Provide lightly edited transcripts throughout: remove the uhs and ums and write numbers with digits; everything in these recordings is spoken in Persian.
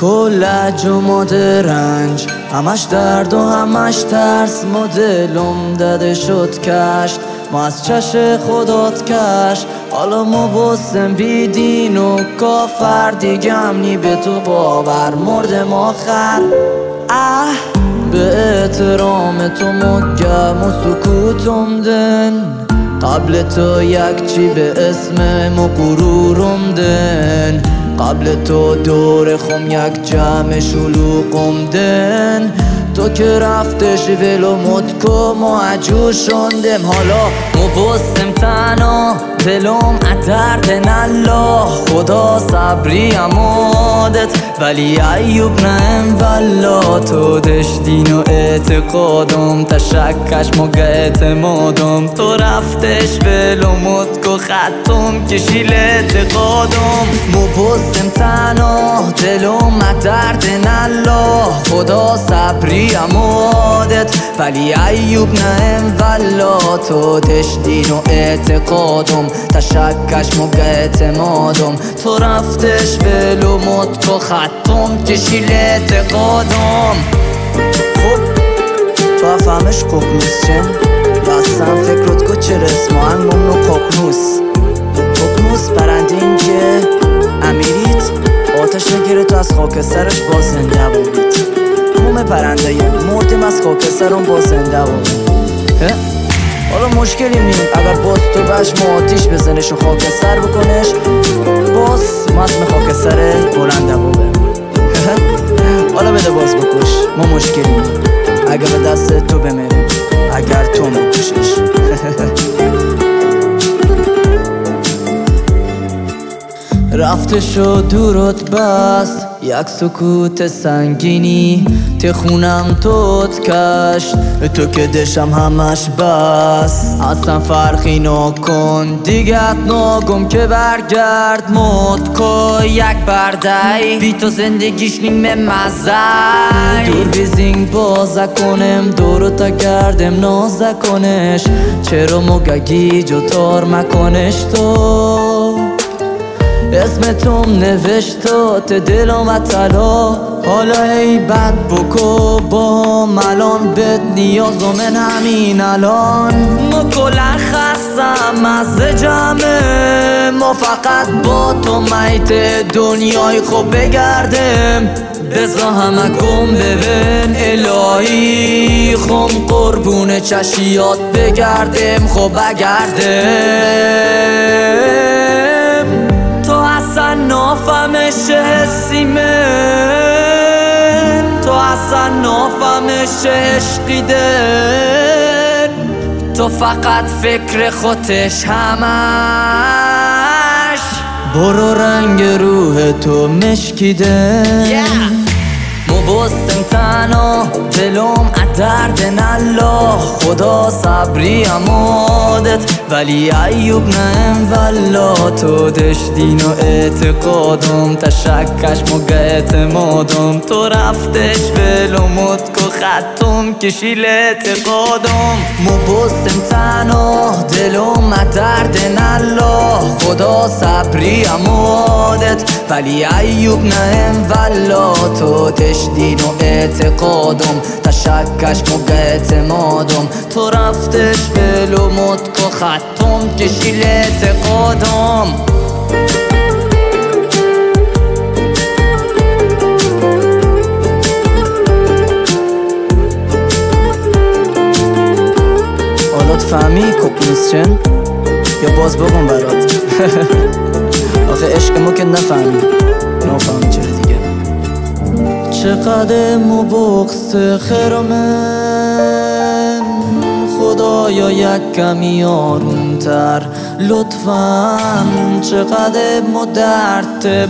کلج و ماده رنج، همش درد و همش ترس، ما دلم داده شد کشت، ما از چش خودت کش. حالا ما بستم بی دین و کافر، دیگه همنی به تو باور مردم آخر. به احترام تو مگم و سکوتم دن، قبل تو یک چی به اسم ما غرورم دن، قبل تو دور خم یک جمع شلوغم دن. تو که رفتش ولو مدکو ما عجور شندم، حالا ما بستم تنها دلم ادرد نلا. خدا صبری امادت ولی ایوب نهم والا، تو دشتین و اعتقادم تشکش مگه اعتمادم. تو رفتش ولو مدکو خطم کشیل اعتقادم، ما بستم تنها دلم ادرد نلا. خدا صبری امادت ولی ایوب نهم والا، تو دشتین و اعتقادم تشکش مگه اعتمادم. تو رفتش ولو مدکو خطم کشیل اعتقادم. خب تو افهمش ققنوس چن راستم فکرت کو چه رسم آهنگم نو ققنوس. ققنوس پرنده این که امیریت آتش نگیره تو از خاکسترش با زنده بودید. موم پرنده یه مردیم از خاکسترم با زنده بودید. حالا مشکلی نیم اگر باز تو بش ما آتیش بزنش و خاکستر بکنش، باز ما اسم خاکستر بلنده بوده. حالا بده باز بکش، ما مشکلی نیم اگر به دست تو بمیریم، اگر تو مکشش. رفتش و دورت بست یک سکوت سنگینی، تخونم توت کشت تو که دشم همش بس. اصلا فرقی نکن دیگت نگم که برگرد مدکو یک بردی، بی تو زندگیش نیمه مزه. دور بیزینگ بازه کنم دورو تا گردم نازه کنش، چرا مگگی جو تار مکنش. تو اسم توم نوشتات دلم و طلا، حالا ای بد بکو با ملان بد نیازم من همین الان. ما کلن خستم از جمعه، ما فقط با تو میت دنیای خوب بگردم. بزا همه گم ببین الهی خم قربون چشیات بگردم. خب بگردم تو اصلا نافهمش حسی من، تو اصلا نافهمش عشقیدن. تو فقط فکر خودش همش، برو رنگ روح تو مشکیدن. بستم تنها دلم ادرد نلا. خدا صبری امادت ولی ایوب نهم والا، تو دشتین و اعتقادم تشکش مگه اعتمادم. تو رفتش ولو مدکو خطم کشیل اعتقادم، مو بستم تنها دلم ادرد نلا. خدا صبری امادت ولی ایوب نهم والا، تو دین و اعتقادم تشکش مگه اعتمادم. تو رفتش ولو مدکو خطم کشیل اعتقادم. حالا فهمی ققنوس چن یا باز بگم برات؟ آخه عشق ما که نفهمی چرا دیگه. چقدر مبغض خیر من، خدایا یک کمی آرومتر لطفاً. چقدر مدرد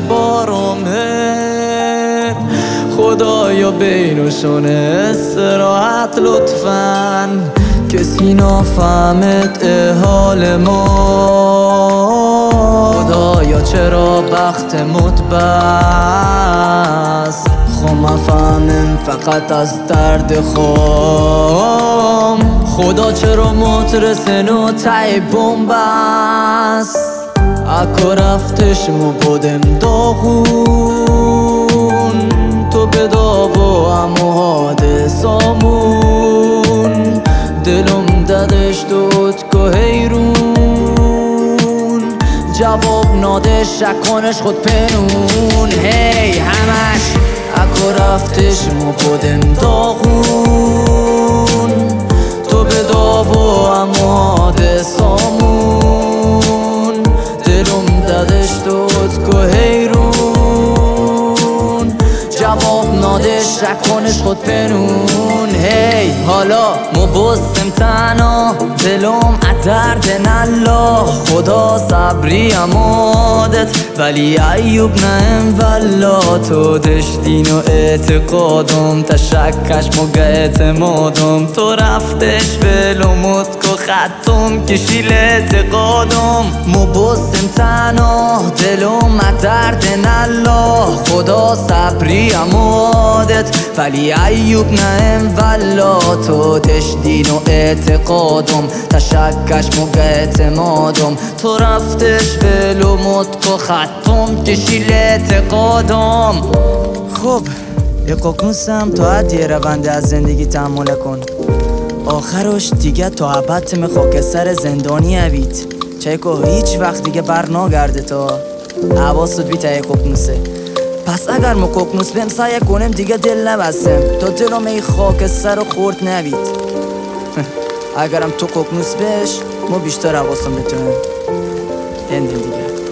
بارم، خدایا بینشون استراحت لطفاً. کسی نفهمد حال ما، خدایا چرا بخت متبست. خم فهمم فقط از درد خام، خدا چرا مترسن و تای بومبست. اکو رفتش مو بودم داغون، تو به داغ و امو حادثامون دلم ددش دود که حیرون جواب ناده شکنش خود پنون هی همش اکو رفتش ما بودم داغون تو به داغ و امو حادثامون دلم ددش دود که حیرون جواب ناده شکنش خود پنون هی حالا مبستم تنها دلم ادرد نلا خدا صبری امادت ولی ایوب نهم ولا تو دشتین و اعتقادم تشکش مگه اعتمادم تو رفتش بلومت که خطم کشیل اعتقادم مبستم تنها دلم ادرد نلا خدا صبری امادت ولی ایوب نهم ولا تو دشتین و اعتقادم تشکش مگه اعتمادم تو رفتش بلومت که خطم کشیل اعتقادم خب یه قکنوسم تا حد یه رونده از زندگی تحمل کن آخرش دیگه تا عبدتم خاکستر زندانی هوید چه که هیچ وقت دیگه بر نگرده تا حواست بیت یه قکنوسه پس اگر ما قکنوس بهم سعی کنم دیگه دل نبستم تا دلم ای خاکستر رو خورد نوید اگرم تو قکنوس بش ما بیشتر حواستم بتونم دیگه